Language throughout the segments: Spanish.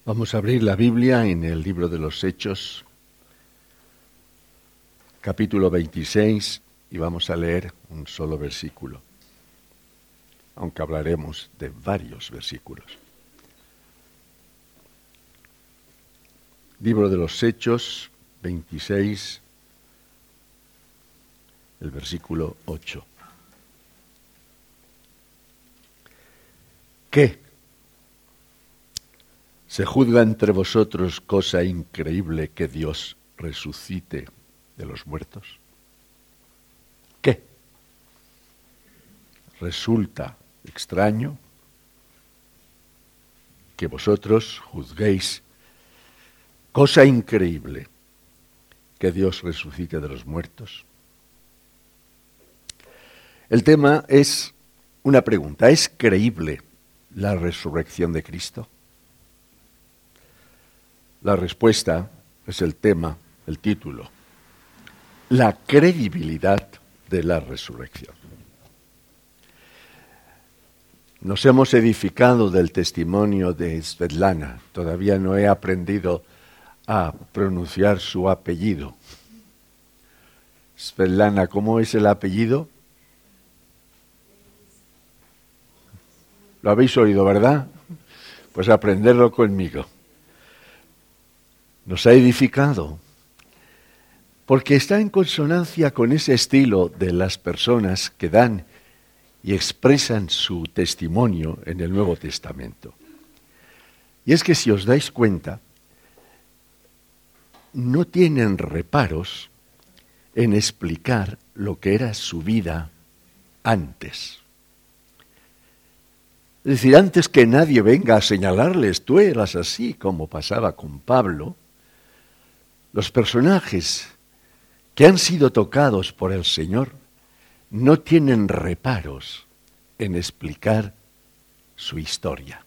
Vamos a abrir la Biblia en el libro de los Hechos, capítulo 26, y vamos a leer un solo versículo, aunque hablaremos de varios versículos. Libro de los Hechos, 26, el versículo 8. ¿Qué? ¿Se juzga entre vosotros cosa increíble que Dios resucite de los muertos? ¿Qué? ¿Resulta extraño que vosotros juzguéis cosa increíble que Dios resucite de los muertos? El tema es una pregunta. ¿Es creíble la resurrección de Cristo? La respuesta es el tema, el título. La credibilidad de la resurrección. Nos hemos edificado del testimonio de Svetlana. Todavía no he aprendido a pronunciar su apellido. Svetlana, ¿cómo es el apellido? Lo habéis oído, ¿verdad? Pues aprenderlo conmigo. Nos ha edificado, porque está en consonancia con ese estilo de las personas que dan y expresan su testimonio en el Nuevo Testamento. Y es que si os dais cuenta, no tienen reparos en explicar lo que era su vida antes. Es decir, antes que nadie venga a señalarles, tú eras así, como pasaba con Pablo, los personajes que han sido tocados por el Señor no tienen reparos en explicar su historia.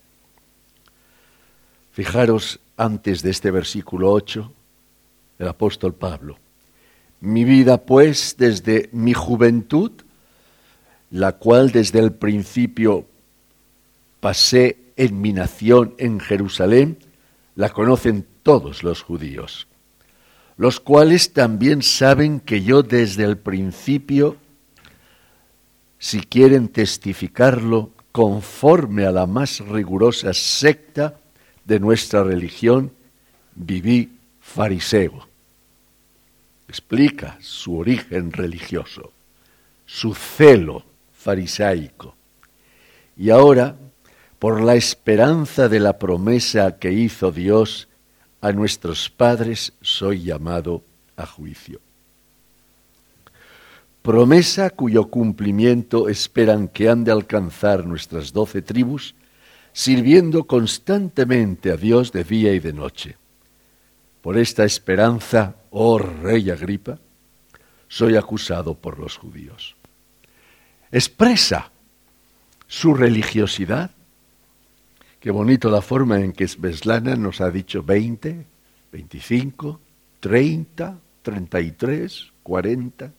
Fijaros antes de este versículo 8, el apóstol Pablo. Mi vida, pues, desde mi juventud, la cual desde el principio pasé en mi nación en Jerusalén, la conocen todos los judíos, los cuales también saben que yo desde el principio, si quieren testificarlo, conforme a la más rigurosa secta de nuestra religión, viví fariseo. Explica su origen religioso, su celo farisaico. Y ahora, por la esperanza de la promesa que hizo Dios a nuestros padres, soy llamado a juicio. Promesa cuyo cumplimiento esperan que han de alcanzar nuestras 12 tribus, sirviendo constantemente a Dios de día y de noche. Por esta esperanza, oh rey Agripa, soy acusado por los judíos. Expresa su religiosidad. Qué bonito la forma en que Svetlana nos ha dicho 20, 25, 30, 33, 40.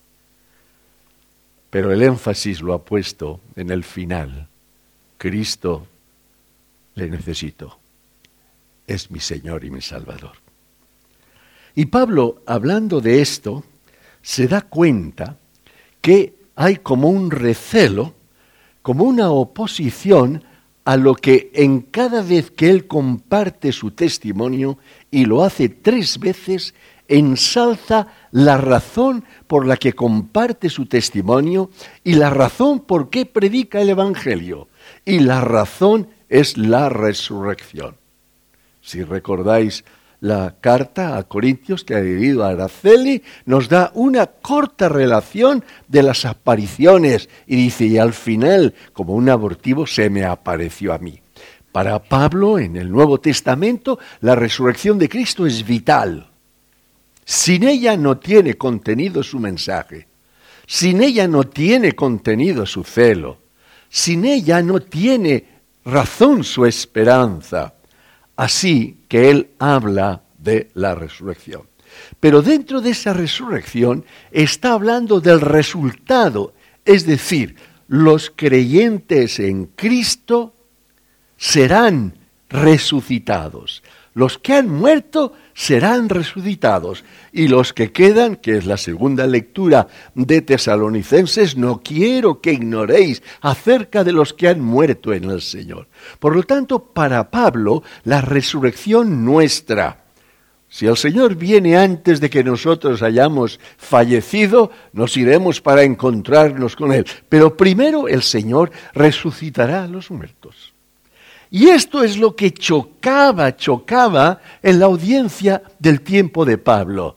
Pero el énfasis lo ha puesto en el final. Cristo, le necesito. Es mi Señor y mi Salvador. Y Pablo, hablando de esto, se da cuenta que hay como un recelo, como una oposición a lo que en cada vez que él comparte su testimonio, y lo hace 3 veces, ensalza la razón por la que comparte su testimonio y la razón por qué predica el Evangelio. Y la razón es la resurrección. Si recordáis la carta a Corintios que ha leído Araceli, nos da una corta relación de las apariciones y dice, y al final, como un abortivo, se me apareció a mí. Para Pablo, en el Nuevo Testamento, la resurrección de Cristo es vital. Sin ella no tiene contenido su mensaje, sin ella no tiene contenido su celo, sin ella no tiene razón su esperanza. Así que él habla de la resurrección. Pero dentro de esa resurrección está hablando del resultado, es decir, los creyentes en Cristo serán resucitados. Los que han muerto serán resucitados, y los que quedan, que es la segunda lectura de Tesalonicenses, no quiero que ignoréis acerca de los que han muerto en el Señor. Por lo tanto, para Pablo, la resurrección nuestra, si el Señor viene antes de que nosotros hayamos fallecido, nos iremos para encontrarnos con Él. Pero primero el Señor resucitará a los muertos. Y esto es lo que chocaba en la audiencia del tiempo de Pablo.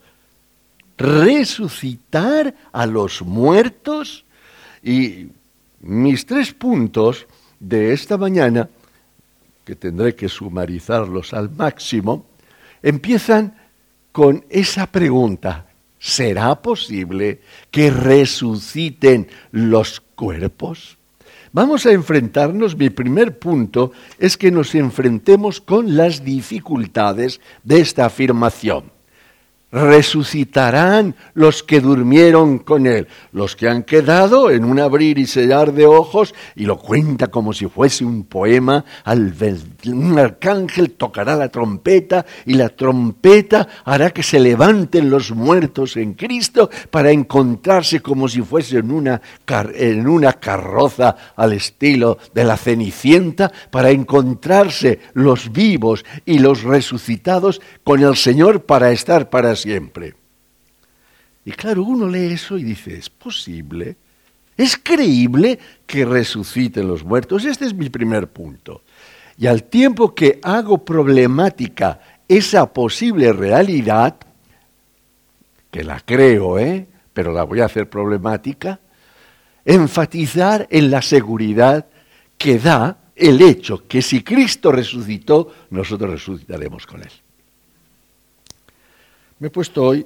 Resucitar a los muertos. Y mis 3 puntos de esta mañana, que tendré que sumarizarlos al máximo, empiezan con esa pregunta: ¿será posible que resuciten los cuerpos? Vamos a enfrentarnos, mi primer punto es que nos enfrentemos con las dificultades de esta afirmación. Resucitarán los que durmieron con él, los que han quedado en un abrir y cerrar de ojos, y lo cuenta como si fuese un poema. Un arcángel tocará la trompeta, y la trompeta hará que se levanten los muertos en Cristo para encontrarse como si fuese en una carroza al estilo de la Cenicienta, para encontrarse los vivos y los resucitados con el Señor para estar para siempre. Y claro, uno lee eso y dice: ¿es posible? ¿Es creíble que resuciten los muertos? Este es mi primer punto. Y al tiempo que hago problemática esa posible realidad, que la creo, pero la voy a hacer problemática, enfatizar en la seguridad que da el hecho que si Cristo resucitó, nosotros resucitaremos con Él. Me he puesto hoy,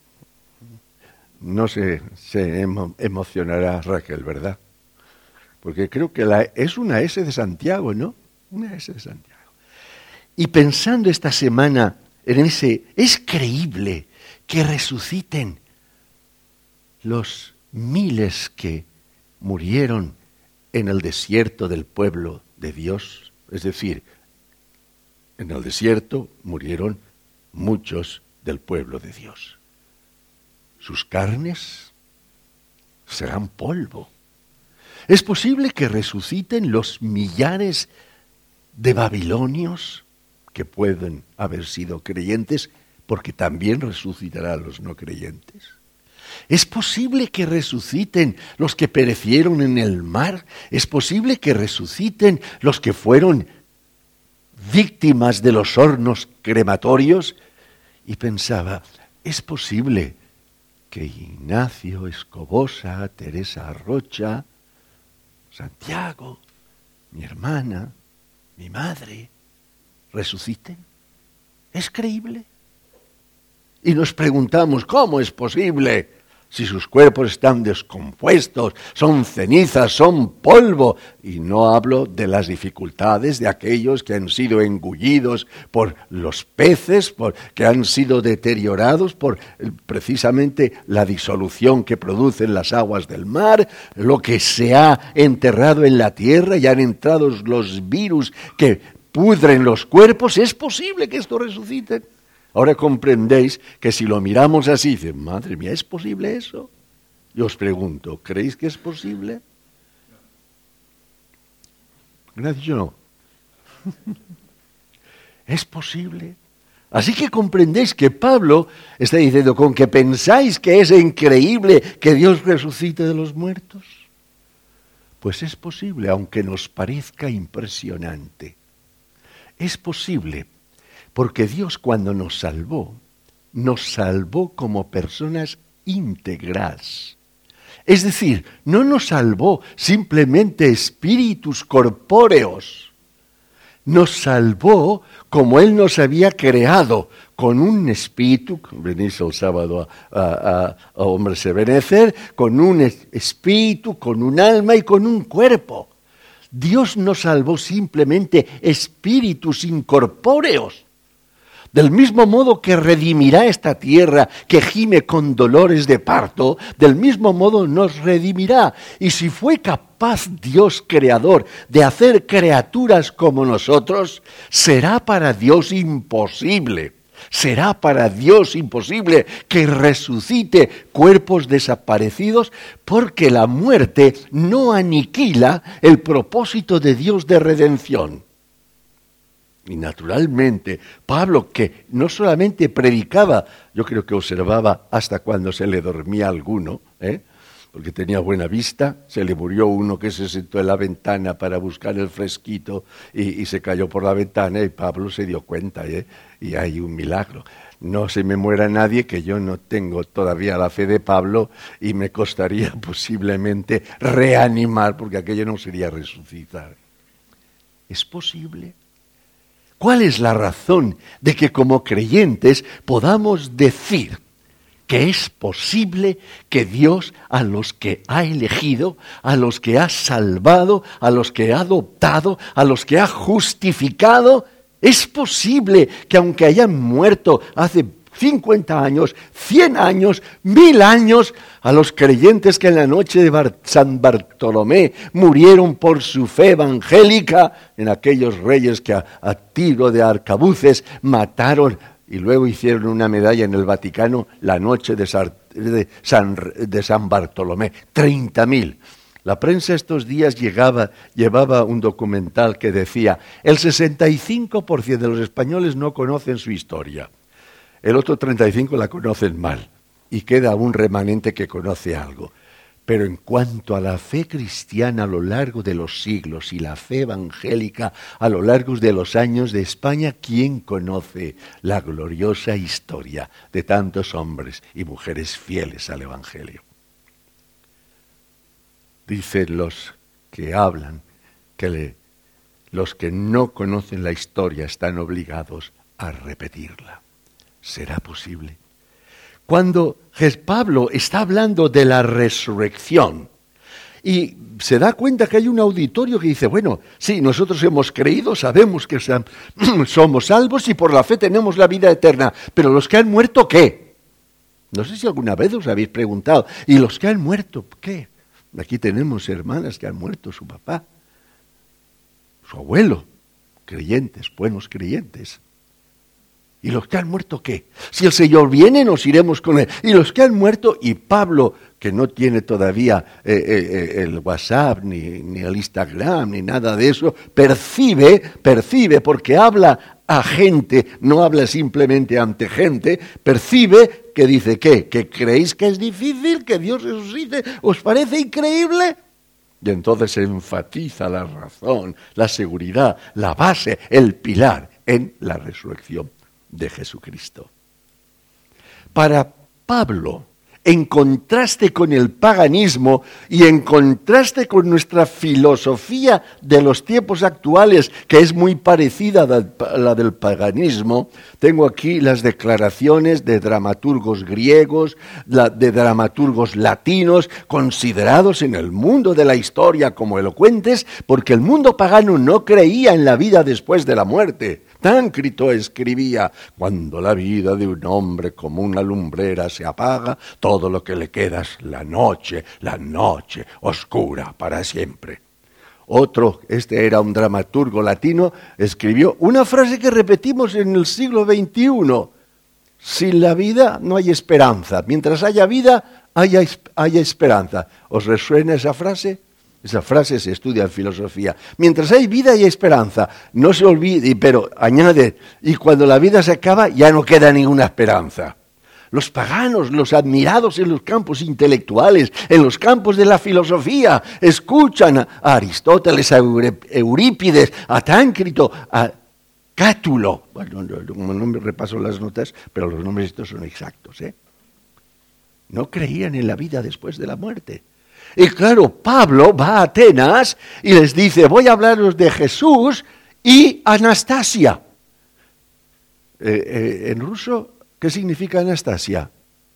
no sé, se emocionará Raquel, ¿verdad? Porque creo que es una S de Santiago, ¿no? Una S de Santiago. Y pensando esta semana en es creíble que resuciten los miles que murieron en el desierto del pueblo de Dios. Es decir, en el desierto murieron muchos del pueblo de Dios. Sus carnes serán polvo. ¿Es posible que resuciten los millares de babilonios que pueden haber sido creyentes, porque también resucitará a los no creyentes? ¿Es posible que resuciten los que perecieron en el mar? ¿Es posible que resuciten los que fueron víctimas de los hornos crematorios? Y pensaba, ¿es posible que Ignacio Escobosa, Teresa Rocha, Santiago, mi hermana, mi madre, resuciten? ¿Es creíble? Y nos preguntamos, ¿cómo es posible? Si sus cuerpos están descompuestos, son cenizas, son polvo. Y no hablo de las dificultades de aquellos que han sido engullidos por los peces, que han sido deteriorados por precisamente la disolución que producen las aguas del mar, lo que se ha enterrado en la tierra y han entrado los virus que pudren los cuerpos. ¿Es posible que esto resucite? Ahora comprendéis que si lo miramos así, dicen, madre mía, ¿es posible eso? Yo os pregunto, ¿creéis que es posible? Gracias, yo no. ¿Es posible? Así que comprendéis que Pablo está diciendo, ¿con que pensáis que es increíble que Dios resucite de los muertos? Pues es posible, aunque nos parezca impresionante. Es posible. Porque Dios cuando nos salvó como personas íntegras. Es decir, no nos salvó simplemente espíritus corpóreos. Nos salvó como Él nos había creado, con un espíritu, venís el sábado a Hombres de Benecer, con un espíritu, con un alma y con un cuerpo. Dios no salvó simplemente espíritus incorpóreos. Del mismo modo que redimirá esta tierra que gime con dolores de parto, del mismo modo nos redimirá. Y si fue capaz Dios creador de hacer criaturas como nosotros, será para Dios imposible. Será para Dios imposible que resucite cuerpos desaparecidos, porque la muerte no aniquila el propósito de Dios de redención. Y naturalmente, Pablo, que no solamente predicaba, yo creo que observaba hasta cuando se le dormía alguno, porque tenía buena vista, se le murió uno que se sentó en la ventana para buscar el fresquito y se cayó por la ventana y Pablo se dio cuenta, y hay un milagro. No se me muera nadie, que yo no tengo todavía la fe de Pablo y me costaría posiblemente reanimar, porque aquello no sería resucitar. ¿Es posible? ¿Cuál es la razón de que como creyentes podamos decir que es posible que Dios a los que ha elegido, a los que ha salvado, a los que ha adoptado, a los que ha justificado, es posible que aunque hayan muerto hace 50 años, 100 años, 1000 años, a los creyentes que en la noche de San Bartolomé murieron por su fe evangélica, en aquellos reyes que a tiro de arcabuces mataron y luego hicieron una medalla en el Vaticano la noche de San Bartolomé, 30.000. La prensa estos días llevaba un documental que decía: el 65% de los españoles no conocen su historia. El otro 35% la conocen mal y queda un remanente que conoce algo. Pero en cuanto a la fe cristiana a lo largo de los siglos y la fe evangélica a lo largo de los años de España, ¿quién conoce la gloriosa historia de tantos hombres y mujeres fieles al Evangelio? Dicen los que hablan que los que no conocen la historia están obligados a repetirla. ¿Será posible? Cuando Pablo está hablando de la resurrección y se da cuenta que hay un auditorio que dice, bueno, sí, nosotros hemos creído, sabemos que somos salvos y por la fe tenemos la vida eterna, pero los que han muerto, ¿qué? No sé si alguna vez os habéis preguntado, ¿y los que han muerto, qué? Aquí tenemos hermanas que han muerto, su papá, su abuelo, creyentes, buenos creyentes. ¿Y los que han muerto qué? Si el Señor viene, nos iremos con Él. Y los que han muerto, y Pablo, que no tiene todavía el WhatsApp, ni el Instagram, ni nada de eso, percibe, porque habla a gente, no habla simplemente ante gente, percibe que dice, ¿qué? ¿Que creéis que es difícil que Dios resucite? ¿Os parece increíble? Y entonces se enfatiza la razón, la seguridad, la base, el pilar en la resurrección de Jesucristo. Para Pablo, en contraste con el paganismo y en contraste con nuestra filosofía de los tiempos actuales, que es muy parecida a la del paganismo, tengo aquí las declaraciones de dramaturgos griegos, de dramaturgos latinos, considerados en el mundo de la historia como elocuentes, porque el mundo pagano no creía en la vida después de la muerte. Táncito escribía, cuando la vida de un hombre como una lumbrera se apaga, todo lo que le queda es la noche oscura para siempre. Otro, este era un dramaturgo latino, escribió una frase que repetimos en el siglo XXI. Sin la vida no hay esperanza. Mientras haya vida, haya esperanza. ¿Os resuena esa frase? Esa frase se estudia en filosofía. Mientras hay vida hay esperanza. No se olvide, pero añade, y cuando la vida se acaba ya no queda ninguna esperanza. Los paganos, los admirados en los campos intelectuales, en los campos de la filosofía, escuchan a Aristóteles, a Eurípides, a Táncito, a Cátulo. Bueno, no me repaso las notas, pero los nombres estos son exactos, ¿eh? No creían en la vida después de la muerte. Y claro, Pablo va a Atenas y les dice, voy a hablaros de Jesús y Anastasia. En ruso, ¿qué significa Anastasia?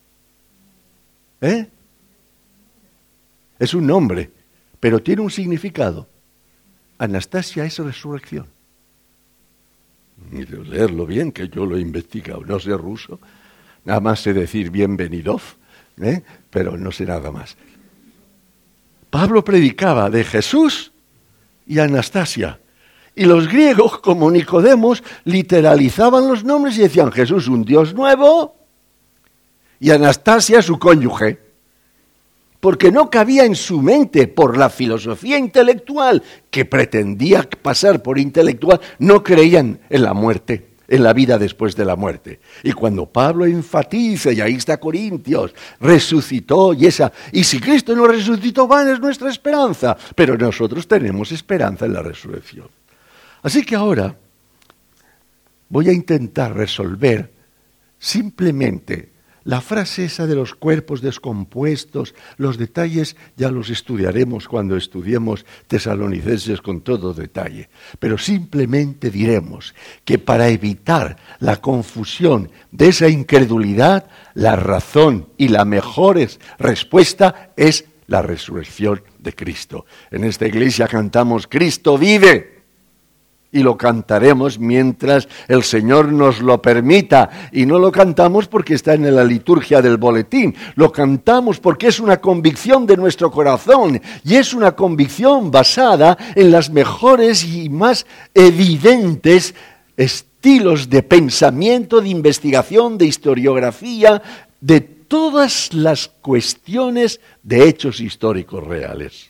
Es un nombre, pero tiene un significado. Anastasia es resurrección. leerlo bien, que yo lo he investigado, no sé ruso, nada más sé decir bienvenidov, pero no sé nada más. Pablo predicaba de Jesús y Anastasia, y los griegos, como Nicodemos, literalizaban los nombres y decían Jesús un Dios nuevo y Anastasia su cónyuge, porque no cabía en su mente, por la filosofía intelectual que pretendía pasar por intelectual, no creían en la muerte, en la vida después de la muerte. Y cuando Pablo enfatiza, y ahí está Corintios, resucitó, y si Cristo no resucitó, vana es nuestra esperanza, pero nosotros tenemos esperanza en la resurrección. Así que ahora voy a intentar resolver simplemente la frase esa de los cuerpos descompuestos, los detalles ya los estudiaremos cuando estudiemos Tesalonicenses con todo detalle. Pero simplemente diremos que para evitar la confusión de esa incredulidad, la razón y la mejor respuesta es la resurrección de Cristo. En esta iglesia cantamos Cristo vive. Y lo cantaremos mientras el Señor nos lo permita. Y no lo cantamos porque está en la liturgia del boletín. Lo cantamos porque es una convicción de nuestro corazón. Y es una convicción basada en las mejores y más evidentes estilos de pensamiento, de investigación, de historiografía, de todas las cuestiones de hechos históricos reales.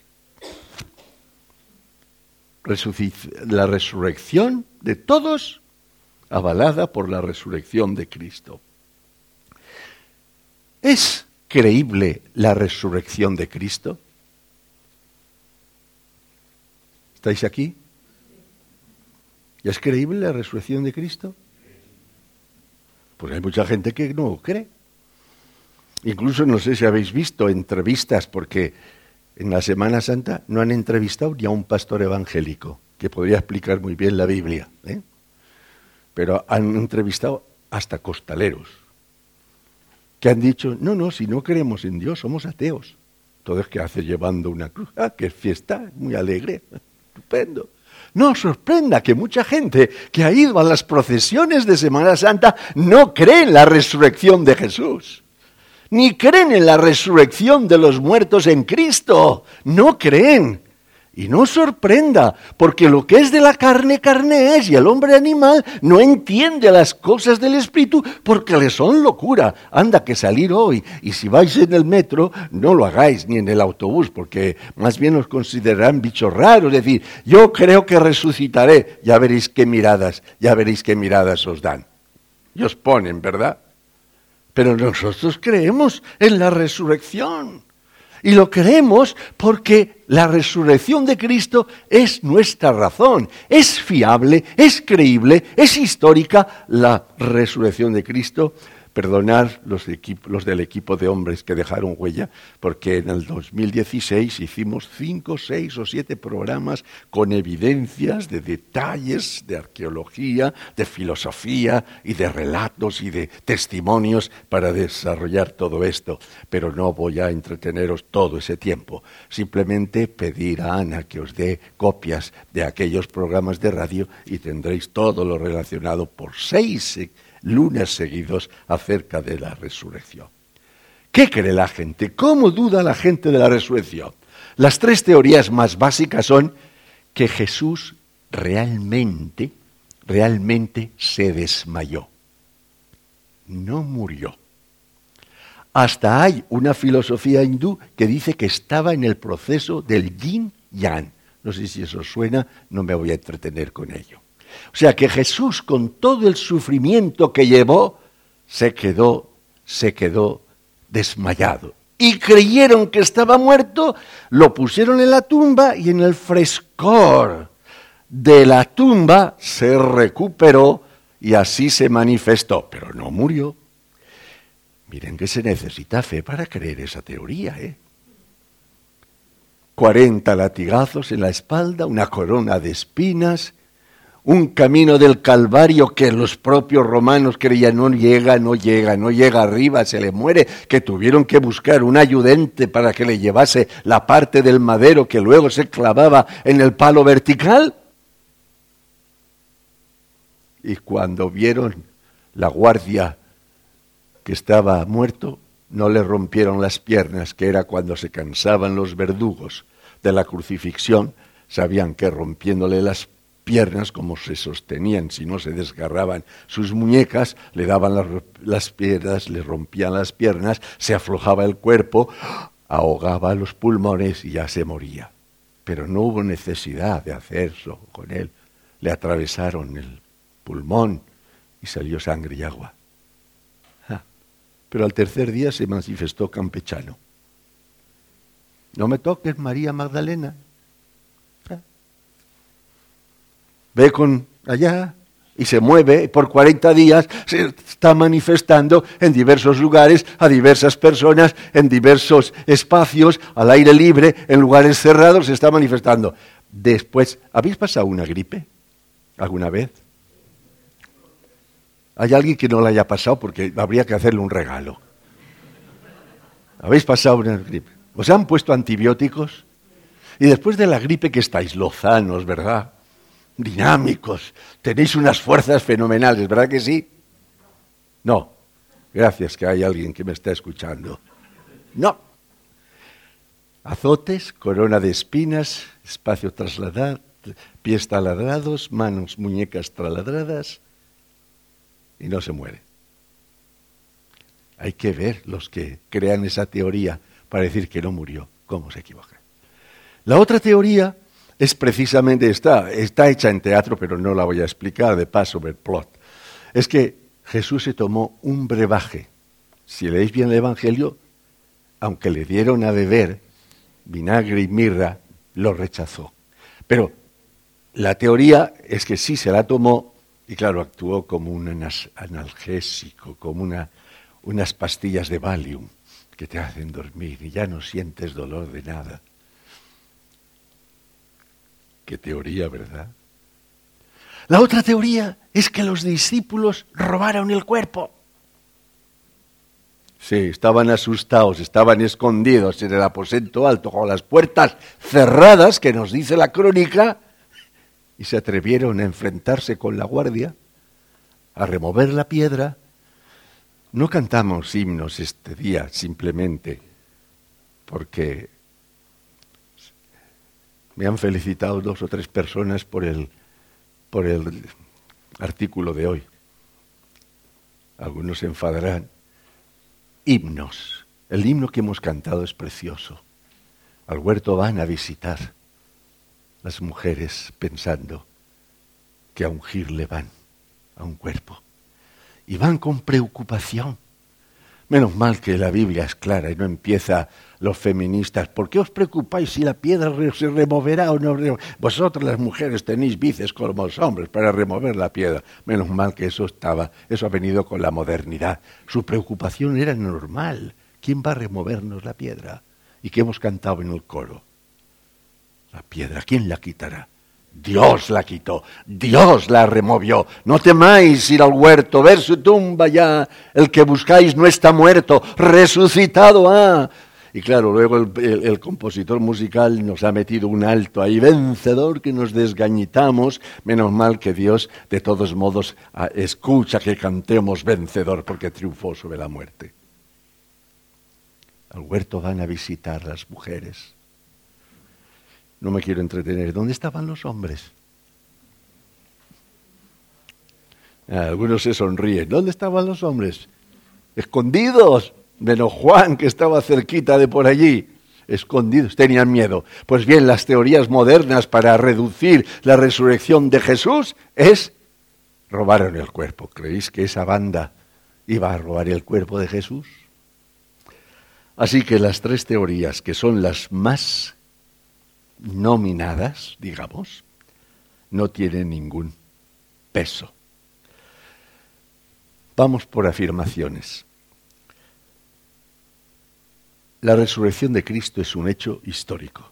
La resurrección de todos, avalada por la resurrección de Cristo. ¿Es creíble la resurrección de Cristo? ¿Estáis aquí? ¿Es creíble la resurrección de Cristo? Pues hay mucha gente que no cree. Incluso no sé si habéis visto entrevistas, porque en la Semana Santa no han entrevistado ni a un pastor evangélico, que podría explicar muy bien la Biblia, pero han entrevistado hasta costaleros, que han dicho, no, si no creemos en Dios, somos ateos. Entonces, ¿qué hace llevando una cruz? ¡Qué fiesta! Muy alegre, estupendo. No os sorprenda que mucha gente que ha ido a las procesiones de Semana Santa no cree en la resurrección de Jesús. Ni creen en la resurrección de los muertos en Cristo. No creen. Y no os sorprenda, porque lo que es de la carne, carne es, y el hombre animal no entiende las cosas del espíritu porque le son locura. Anda, que salir hoy, y si vais en el metro, no lo hagáis, ni en el autobús, porque más bien os considerarán bichos raros. Es decir, yo creo que resucitaré, ya veréis qué miradas os dan. Y os ponen, ¿verdad? Pero nosotros creemos en la resurrección. Y lo creemos porque la resurrección de Cristo es nuestra razón. Es fiable, es creíble, es histórica la resurrección de Cristo. Perdonar los del equipo de hombres que dejaron huella, porque en el 2016 hicimos 5, 6 o 7 programas con evidencias de detalles de arqueología, de filosofía y de relatos y de testimonios para desarrollar todo esto. Pero no voy a entreteneros todo ese tiempo. Simplemente pedir a Ana que os dé copias de aquellos programas de radio y tendréis todo lo relacionado por 6 lunes seguidos acerca de la resurrección. ¿Qué cree la gente? ¿Cómo duda la gente de la resurrección? Las 3 teorías más básicas son que Jesús realmente se desmayó. No murió. Hasta hay una filosofía hindú que dice que estaba en el proceso del yin-yang. No sé si eso suena, no me voy a entretener con ello. O sea que Jesús, con todo el sufrimiento que llevó, se quedó desmayado. Y creyeron que estaba muerto, lo pusieron en la tumba y en el frescor de la tumba se recuperó y así se manifestó, pero no murió. Miren que se necesita fe para creer esa teoría, 40 latigazos en la espalda, una corona de espinas, un camino del Calvario que los propios romanos creían no llega arriba, se le muere, que tuvieron que buscar un ayudante para que le llevase la parte del madero que luego se clavaba en el palo vertical. y cuando vieron la guardia que estaba muerto, no le rompieron las piernas, que era cuando se cansaban los verdugos de la crucifixión, sabían que rompiéndole las piernas, como se sostenían, si no se desgarraban sus muñecas, le daban las piedras, le rompían las piernas, se aflojaba el cuerpo, ahogaba los pulmones y ya se moría. Pero no hubo necesidad de hacer eso con él. Le atravesaron el pulmón y salió sangre y agua. Pero al tercer día se manifestó campechano. No me toques, María Magdalena. Ve con allá y se mueve, y por 40 días se está manifestando en diversos lugares, a diversas personas, en diversos espacios, al aire libre, en lugares cerrados, se está manifestando. Después, ¿habéis pasado una gripe alguna vez? ¿Hay alguien que no la haya pasado? Porque habría que hacerle un regalo. ¿Habéis pasado una gripe? ¿Os han puesto antibióticos? Y después de la gripe que estáis lozanos, ¿verdad? Dinámicos, tenéis unas fuerzas fenomenales, ¿verdad que sí? No, gracias que hay alguien que me está escuchando. No. Azotes, corona de espinas, espacio trasladado, pies taladrados, manos, muñecas taladradas, y no se muere. Hay que ver los que crean esa teoría para decir que no murió, cómo se equivocan. La otra teoría es precisamente esta, está hecha en teatro, pero no la voy a explicar, de Passover plot. Es que Jesús se tomó un brebaje. Si leéis bien el Evangelio, aunque le dieron a beber vinagre y mirra, lo rechazó. Pero la teoría es que sí se la tomó y claro, actuó como un analgésico, como unas pastillas de Valium que te hacen dormir y ya no sientes dolor de nada. Qué teoría, ¿verdad? La otra teoría es que los discípulos robaron el cuerpo. Sí, estaban asustados, estaban escondidos en el aposento alto con las puertas cerradas, que nos dice la crónica, y se atrevieron a enfrentarse con la guardia, a remover la piedra. No cantamos himnos este día simplemente porque me han felicitado 2 o 3 personas por el artículo de hoy. Algunos se enfadarán. Himnos. El himno que hemos cantado es precioso. Al huerto van a visitar las mujeres pensando que a ungirle van a un cuerpo. Y van con preocupación. Menos mal que la Biblia es clara y no empieza los feministas. ¿Por qué os preocupáis si la piedra se removerá o no? Vosotras las mujeres tenéis bíceps como los hombres para remover la piedra. Menos mal que eso ha venido con la modernidad. Su preocupación era normal. ¿Quién va a removernos la piedra? ¿Y qué hemos cantado en el coro? La piedra, ¿quién la quitará? Dios la quitó, Dios la removió. No temáis ir al huerto, ver su tumba ya. El que buscáis no está muerto, resucitado ha. Y claro, luego el compositor musical nos ha metido un alto ahí, vencedor, que nos desgañitamos. Menos mal que Dios, de todos modos, escucha que cantemos vencedor, porque triunfó sobre la muerte. Al huerto van a visitar las mujeres. No me quiero entretener. ¿Dónde estaban los hombres? Algunos se sonríen. ¿Dónde estaban los hombres? Escondidos. Menos Juan, que estaba cerquita de por allí. Escondidos. Tenían miedo. Pues bien, las teorías modernas para reducir la resurrección de Jesús es robaron el cuerpo. ¿Creéis que esa banda iba a robar el cuerpo de Jesús? Así que las 3 teorías, que son las más nominadas, digamos, no tienen ningún peso. Vamos por afirmaciones. La resurrección de Cristo es un hecho histórico.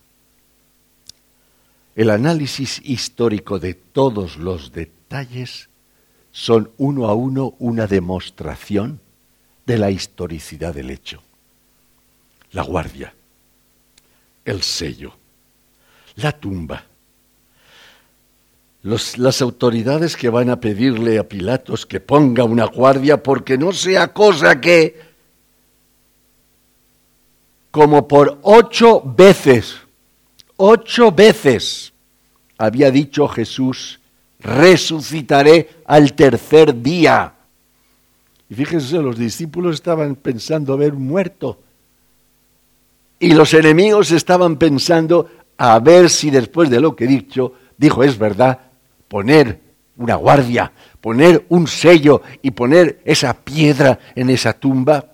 El análisis histórico de todos los detalles son uno a uno una demostración de la historicidad del hecho. La guardia, el sello, la tumba, las autoridades que van a pedirle a Pilatos que ponga una guardia porque no sea cosa que, como por 8 veces, había dicho Jesús, resucitaré al tercer día. Y fíjense, los discípulos estaban pensando haber muerto. Y los enemigos estaban pensando a ver si después de lo que dijo es verdad, poner una guardia, poner un sello y poner esa piedra en esa tumba.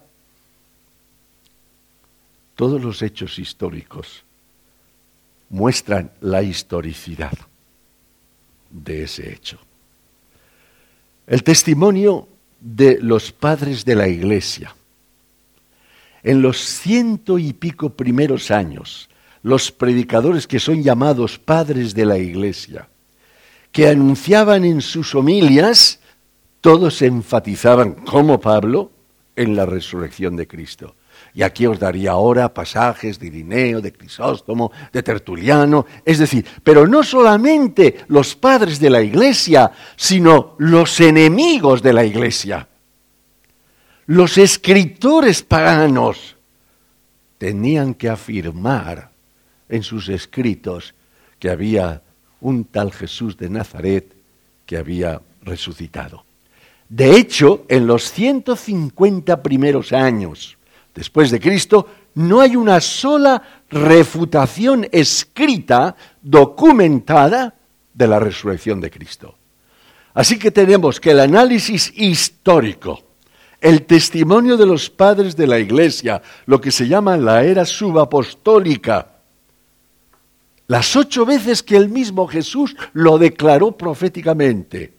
Todos los hechos históricos muestran la historicidad de ese hecho. El testimonio de los padres de la Iglesia. En los 100 y pico primeros años, los predicadores que son llamados padres de la Iglesia, que anunciaban en sus homilias, todos enfatizaban, como Pablo, en la resurrección de Cristo. Y aquí os daría ahora pasajes de Irineo, de Crisóstomo, de Tertuliano, es decir, pero no solamente los padres de la Iglesia, sino los enemigos de la Iglesia. Los escritores paganos tenían que afirmar en sus escritos que había un tal Jesús de Nazaret que había resucitado. De hecho, en los 150 primeros años después de Cristo, no hay una sola refutación escrita, documentada, de la resurrección de Cristo. Así que tenemos que el análisis histórico, el testimonio de los padres de la Iglesia, lo que se llama la era subapostólica, las 8 veces que el mismo Jesús lo declaró proféticamente,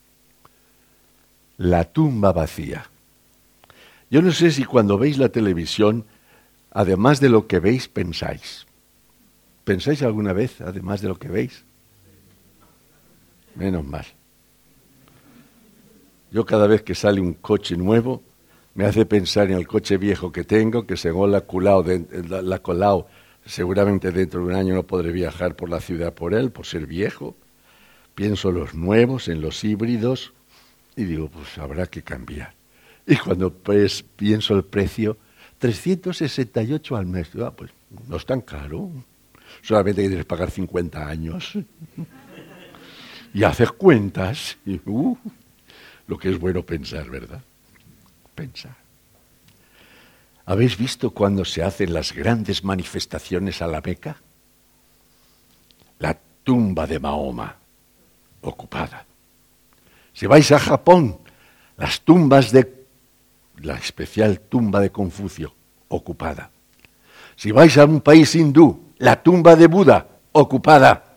la tumba vacía. Yo no sé si cuando veis la televisión, además de lo que veis, pensáis. ¿Pensáis alguna vez, además de lo que veis? Menos mal. Yo cada vez que sale un coche nuevo, me hace pensar en el coche viejo que tengo, que según la colao, seguramente dentro de un año no podré viajar por la ciudad por él, por ser viejo. Pienso en los nuevos, en los híbridos, y digo, pues habrá que cambiar. Y cuando pues pienso el precio, 368 al mes, pues no es tan caro, solamente tienes que pagar 50 años. Y haces cuentas, y lo que es bueno pensar, ¿verdad? Pensar. ¿Habéis visto cuando se hacen las grandes manifestaciones a la Meca? La tumba de Mahoma, ocupada. Si vais a Japón, las tumbas de la especial tumba de Confucio, ocupada. Si vais a un país hindú, la tumba de Buda, ocupada.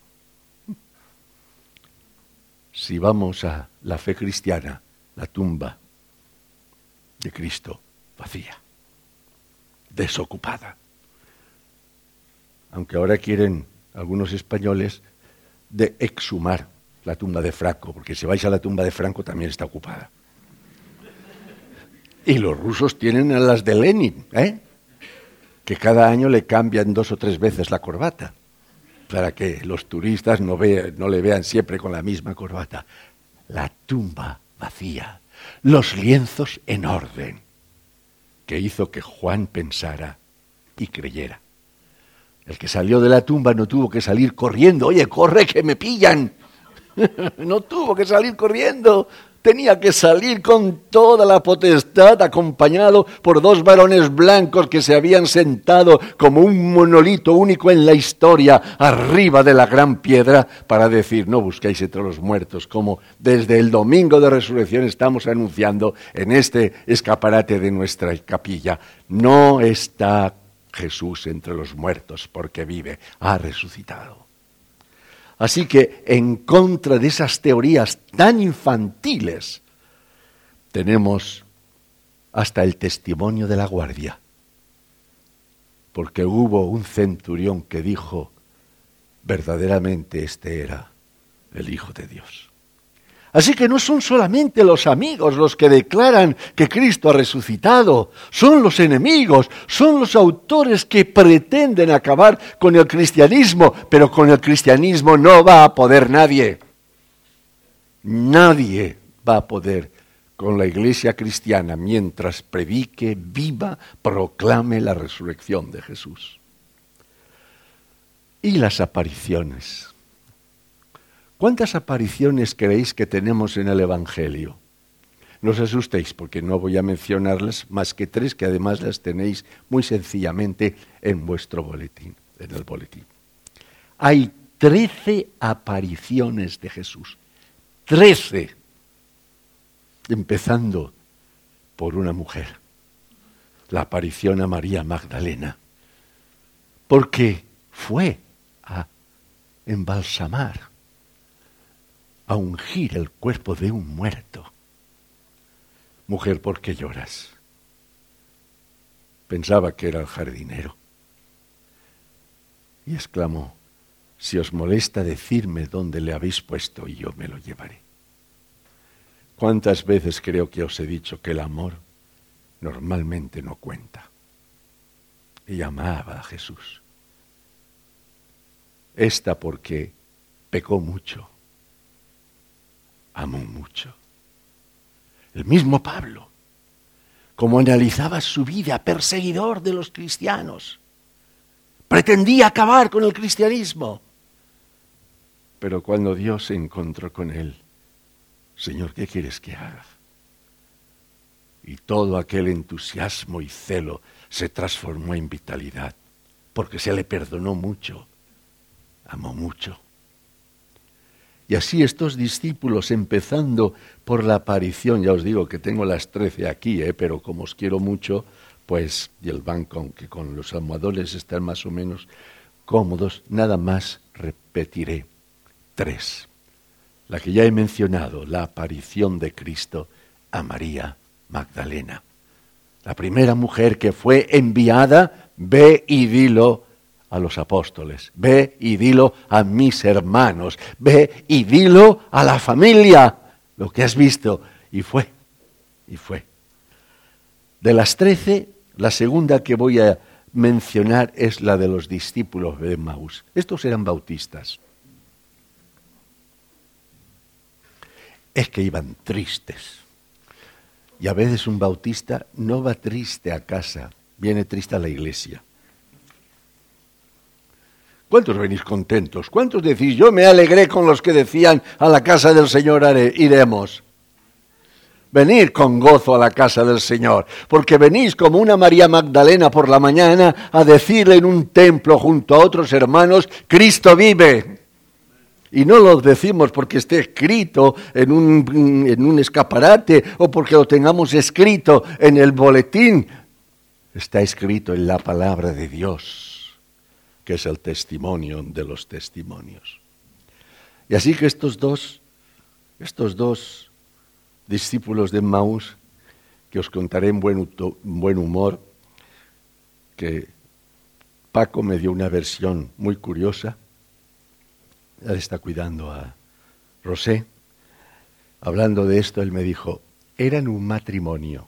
Si vamos a la fe cristiana, la tumba de Cristo, vacía, desocupada. Aunque ahora quieren algunos españoles de exhumar la tumba de Franco, porque si vais a la tumba de Franco también está ocupada. Y los rusos tienen a las de Lenin, que cada año le cambian 2 o 3 veces la corbata, para que los turistas no le vean siempre con la misma corbata. La tumba vacía, los lienzos en orden, que hizo que Juan pensara y creyera. El que salió de la tumba no tuvo que salir corriendo, oye, corre que me pillan. No tuvo que salir corriendo. Tenía que salir con toda la potestad, acompañado por 2 varones blancos que se habían sentado como un monolito único en la historia, arriba de la gran piedra, para decir, no busquéis entre los muertos, como desde el domingo de resurrección estamos anunciando en este escaparate de nuestra capilla. No está Jesús entre los muertos porque vive, ha resucitado. Así que, en contra de esas teorías tan infantiles, tenemos hasta el testimonio de la guardia. Porque hubo un centurión que dijo, verdaderamente este era el Hijo de Dios. Así que no son solamente los amigos los que declaran que Cristo ha resucitado, son los enemigos, son los autores que pretenden acabar con el cristianismo, pero con el cristianismo no va a poder nadie. Nadie va a poder con la iglesia cristiana mientras predique, viva, proclame la resurrección de Jesús. Y las apariciones. ¿Cuántas apariciones creéis que tenemos en el Evangelio? No os asustéis porque no voy a mencionarlas más que 3, que además las tenéis muy sencillamente en vuestro boletín, en el boletín. Hay 13 apariciones de Jesús. 13. Empezando por una mujer. La aparición a María Magdalena. Porque fue a embalsamar, a ungir el cuerpo de un muerto. Mujer, ¿por qué lloras? Pensaba que era el jardinero. Y exclamó, si os molesta decirme dónde le habéis puesto y yo me lo llevaré. ¿Cuántas veces creo que os he dicho que el amor normalmente no cuenta? Ella amaba a Jesús. Esta porque pecó mucho. Amó mucho. El mismo Pablo, como analizaba su vida, perseguidor de los cristianos, pretendía acabar con el cristianismo. Pero cuando Dios se encontró con él, Señor, ¿qué quieres que haga? Y todo aquel entusiasmo y celo se transformó en vitalidad, porque se le perdonó mucho, amó mucho. Y así estos discípulos, empezando por la aparición, ya os digo que tengo las 13 aquí, pero como os quiero mucho, pues, y el banco, aunque con los almohadones están más o menos cómodos, nada más repetiré 3. La que ya he mencionado, la aparición de Cristo a María Magdalena. La primera mujer que fue enviada, ve y dilo a los apóstoles, ve y dilo a mis hermanos, ve y dilo a la familia, lo que has visto. Y fue. De las 13, la segunda que voy a mencionar es la de los discípulos de Emaús. Estos eran bautistas. Es que iban tristes. Y a veces un bautista no va triste a casa, viene triste a la iglesia. ¿Cuántos venís contentos? ¿Cuántos decís, yo me alegré con los que decían, a la casa del Señor iremos? Venid con gozo a la casa del Señor, porque venís como una María Magdalena por la mañana a decirle en un templo junto a otros hermanos, Cristo vive. Y no lo decimos porque esté escrito en un escaparate o porque lo tengamos escrito en el boletín. Está escrito en la palabra de Dios, que es el testimonio de los testimonios. Y así que estos dos discípulos de Emaús, que os contaré en buen humor, que Paco me dio una versión muy curiosa. Él está cuidando a Rosé. Hablando de esto, él me dijo, eran un matrimonio.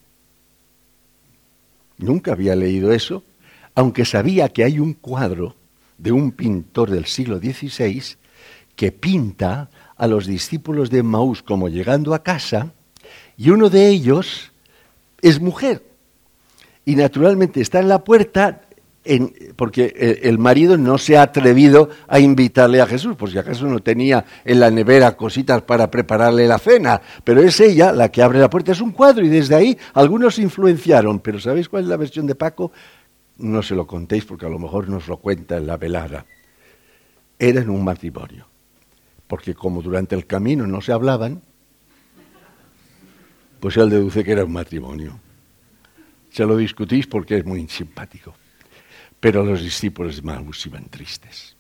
Nunca había leído eso, aunque sabía que hay un cuadro de un pintor del siglo XVI que pinta a los discípulos de Emaús como llegando a casa, y uno de ellos es mujer. Y naturalmente está en la puerta, porque el marido no se ha atrevido a invitarle a Jesús, por si acaso no tenía en la nevera cositas para prepararle la cena, pero es ella la que abre la puerta, es un cuadro, y desde ahí algunos se influenciaron. Pero ¿sabéis cuál es la versión de Paco? No se lo contéis porque a lo mejor nos lo cuenta en la velada. Eran un matrimonio, porque como durante el camino no se hablaban, pues él deduce que era un matrimonio. Se lo discutís porque es muy simpático. Pero los discípulos de Emaús iban tristes.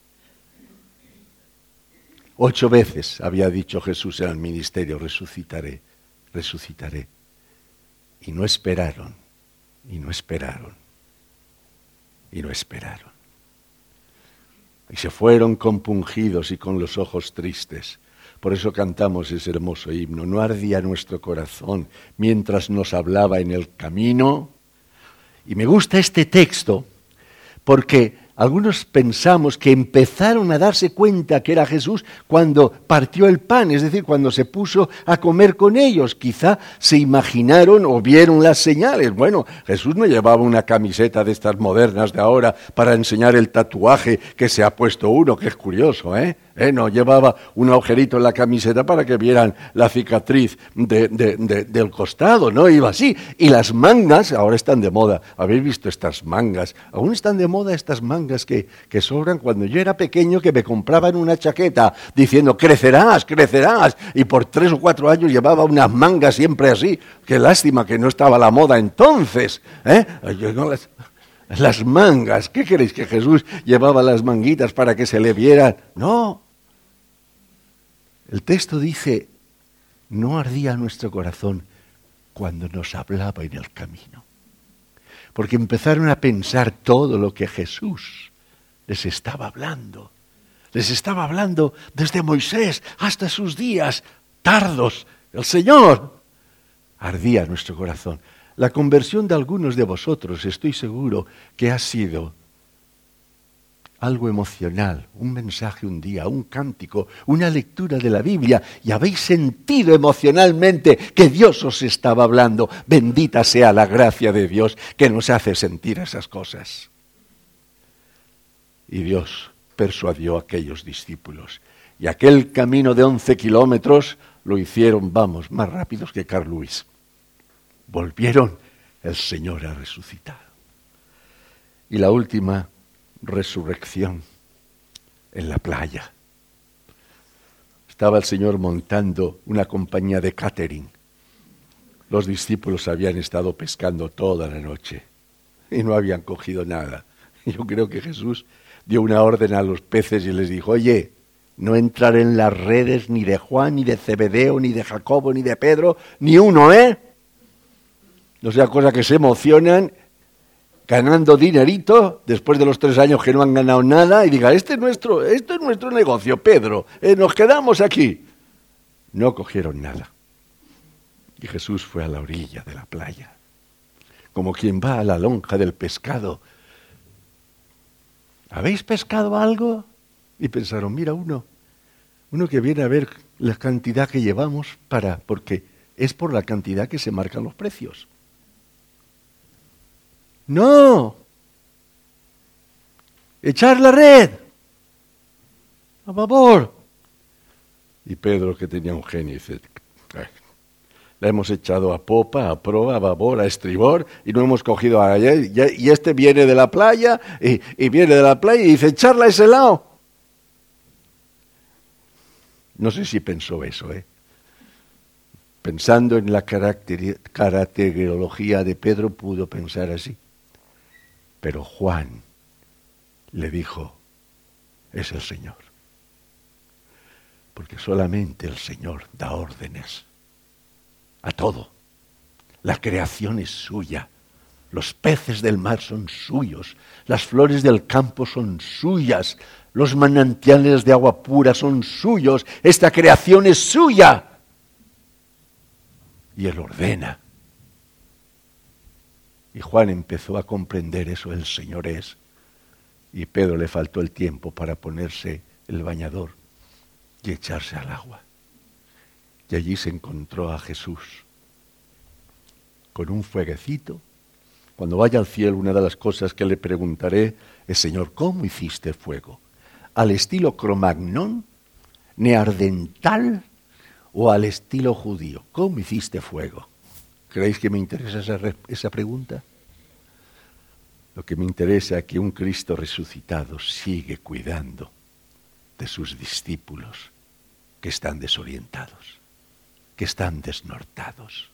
8 veces había dicho Jesús en el ministerio, resucitaré, resucitaré. Y no esperaron, y no esperaron, y no esperaron. Y se fueron compungidos y con los ojos tristes, Por eso cantamos ese hermoso himno. No ardía nuestro corazón mientras nos hablaba en el camino. Y me gusta este texto porque algunos pensamos que empezaron a darse cuenta que era Jesús cuando partió el pan, es decir, cuando se puso a comer con ellos. Quizá se imaginaron o vieron las señales. Bueno, Jesús no llevaba una camiseta de estas modernas de ahora para enseñar el tatuaje que se ha puesto uno, que es curioso, No llevaba un agujerito en la camiseta para que vieran la cicatriz del costado, no iba así. Y las mangas ahora están de moda. ¿Habéis visto estas mangas? Aún están de moda estas mangas que sobran. Cuando yo era pequeño que me compraban una chaqueta diciendo crecerás, crecerás. Y por 3 o 4 años llevaba unas mangas siempre así. Qué lástima que no estaba la moda entonces. Las mangas, ¿qué queréis? ¿Que Jesús llevaba las manguitas para que se le vieran? No. El texto dice, no ardía nuestro corazón cuando nos hablaba en el camino. Porque empezaron a pensar todo lo que Jesús les estaba hablando. Les estaba hablando desde Moisés hasta sus días tardos. El Señor ardía nuestro corazón. La conversión de algunos de vosotros, estoy seguro que ha sido algo emocional, un mensaje un día, un cántico, una lectura de la Biblia, y habéis sentido emocionalmente que Dios os estaba hablando. Bendita sea la gracia de Dios que nos hace sentir esas cosas. Y Dios persuadió a aquellos discípulos, y aquel camino de 11 kilómetros lo hicieron, más rápidos que Carl Lewis. Volvieron, el Señor ha resucitado. Y la última resurrección en la playa. Estaba el Señor montando una compañía de catering. Los discípulos habían estado pescando toda la noche y no habían cogido nada. Yo creo que Jesús dio una orden a los peces y les dijo, oye, no entrar en las redes ni de Juan, ni de Zebedeo, ni de Jacobo, ni de Pedro, ni uno, No sea cosa que se emocionan ganando dinerito después de los 3 años que no han ganado nada y diga, esto es nuestro negocio, Pedro, nos quedamos aquí. No cogieron nada. Y Jesús fue a la orilla de la playa, como quien va a la lonja del pescado. ¿Habéis pescado algo? Y pensaron, mira uno que viene a ver la cantidad que llevamos porque es por la cantidad que se marcan los precios. No, echar la red, a favor. Y Pedro, que tenía un genio, dice, la hemos echado a popa, a proa, a babor, a estribor, y no hemos cogido a él, y este viene de la playa, y viene de la playa, y dice, echarla a ese lado. No sé si pensó eso, Pensando en la caracterología de Pedro, pudo pensar así. Pero Juan le dijo, es el Señor. Porque solamente el Señor da órdenes a todo. La creación es suya. Los peces del mar son suyos. Las flores del campo son suyas. Los manantiales de agua pura son suyos. Esta creación es suya. Y Él ordena. Y Juan empezó a comprender eso, el Señor es. Y Pedro le faltó el tiempo para ponerse el bañador y echarse al agua. Y allí se encontró a Jesús con un fueguecito. Cuando vaya al cielo, una de las cosas que le preguntaré es, Señor, ¿cómo hiciste fuego? ¿Al estilo Cromagnon, neardental o al estilo judío? ¿Cómo hiciste fuego? ¿Creéis que me interesa esa pregunta? Lo que me interesa es que un Cristo resucitado sigue cuidando de sus discípulos que están desorientados, que están desnortados.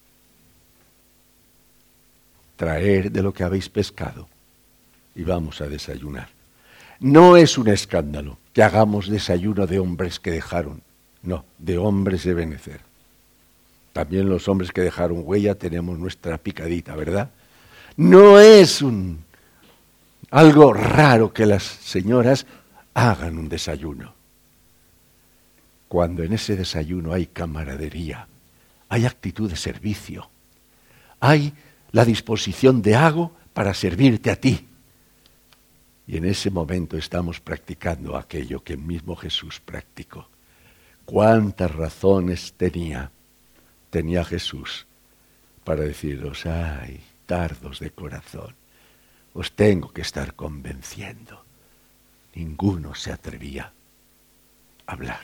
Traer de lo que habéis pescado y vamos a desayunar. No es un escándalo que hagamos desayuno de hombres que dejaron, no, de hombres de Benecer. También los hombres que dejaron huella tenemos nuestra picadita, ¿verdad? No es algo raro que las señoras hagan un desayuno. cuando en ese desayuno hay camaradería, hay actitud de servicio, hay la disposición de hago para servirte a ti. Y en ese momento estamos practicando aquello que el mismo Jesús practicó. ¿Cuántas razones tenía Jesús para deciros, ay, tardos de corazón, os tengo que estar convenciendo? Ninguno se atrevía a hablar.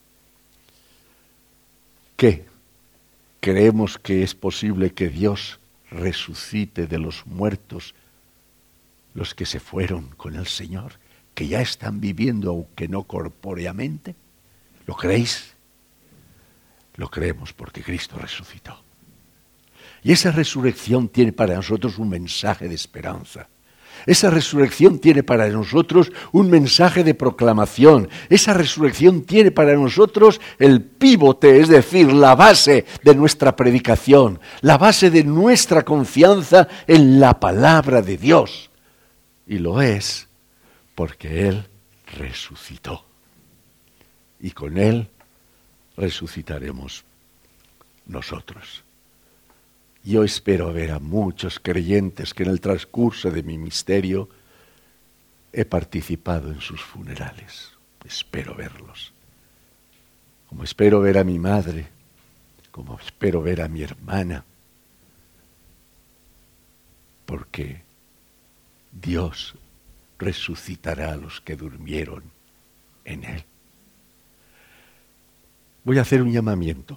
¿Qué? ¿Creemos que es posible que Dios resucite de los muertos los que se fueron con el Señor, que ya están viviendo, aunque no corpóreamente? ¿Lo creéis? Lo creemos porque Cristo resucitó. Y esa resurrección tiene para nosotros un mensaje de esperanza. Esa resurrección tiene para nosotros un mensaje de proclamación. Esa resurrección tiene para nosotros el pívote, es decir, la base de nuestra predicación, la base de nuestra confianza en la palabra de Dios. Y lo es porque Él resucitó. Y con Él resucitaremos nosotros. Yo espero ver a muchos creyentes que en el transcurso de mi misterio he participado en sus funerales. Espero verlos. Como espero ver a mi madre, como espero ver a mi hermana. Porque Dios resucitará a los que durmieron en Él. Voy a hacer un llamamiento.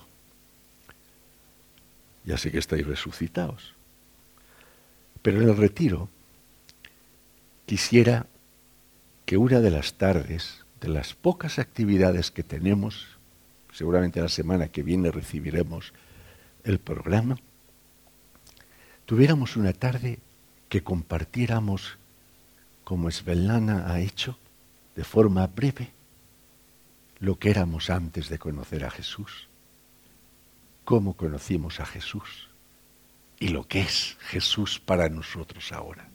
Ya sé que estáis resucitados. Pero en el retiro quisiera que una de las tardes, de las pocas actividades que tenemos, seguramente la semana que viene recibiremos el programa, tuviéramos una tarde que compartiéramos, como Svetlana ha hecho, de forma breve, lo que éramos antes de conocer a Jesús, cómo conocimos a Jesús y lo que es Jesús para nosotros ahora.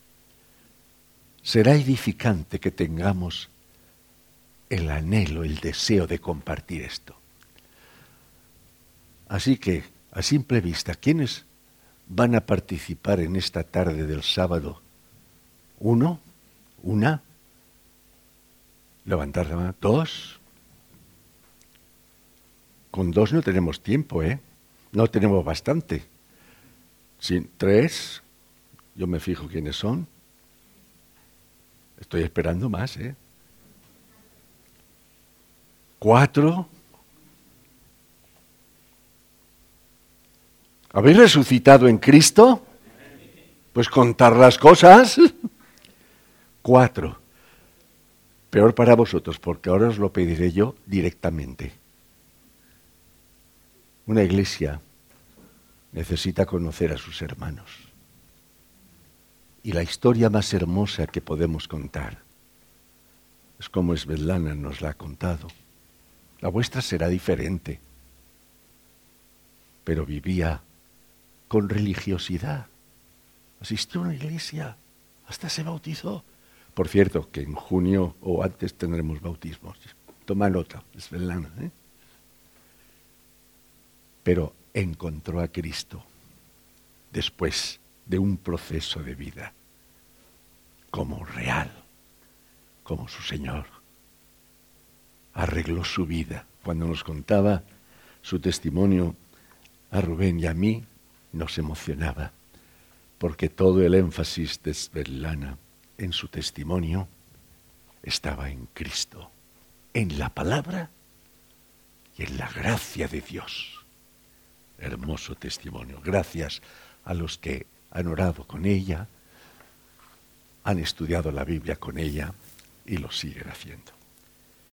Será edificante que tengamos el anhelo, el deseo de compartir esto. Así que, a simple vista, ¿quiénes van a participar en esta tarde del sábado? ¿Uno? ¿Una? Levantar la mano. ¿Dos? Con dos no tenemos tiempo, ¿eh? No tenemos bastante. Sí, tres. Yo me fijo quiénes son. Estoy esperando más, ¿eh? Cuatro. ¿Habéis resucitado en Cristo? Pues contar las cosas. Cuatro. Peor para vosotros, porque ahora os lo pediré yo directamente. Una iglesia necesita conocer a sus hermanos. Y la historia más hermosa que podemos contar es como Svetlana nos la ha contado. La vuestra será diferente, pero vivía con religiosidad. Asistió a una iglesia, hasta se bautizó. Por cierto, que en junio o antes tendremos bautismos. Toma nota, Svetlana, ¿eh? Pero encontró a Cristo después de un proceso de vida como real, como su Señor. Arregló su vida. Cuando nos contaba su testimonio a Rubén y a mí, nos emocionaba, porque todo el énfasis de Svetlana en su testimonio estaba en Cristo, en la palabra y en la gracia de Dios. Hermoso testimonio. Gracias a los que han orado con ella, han estudiado la Biblia con ella y lo siguen haciendo.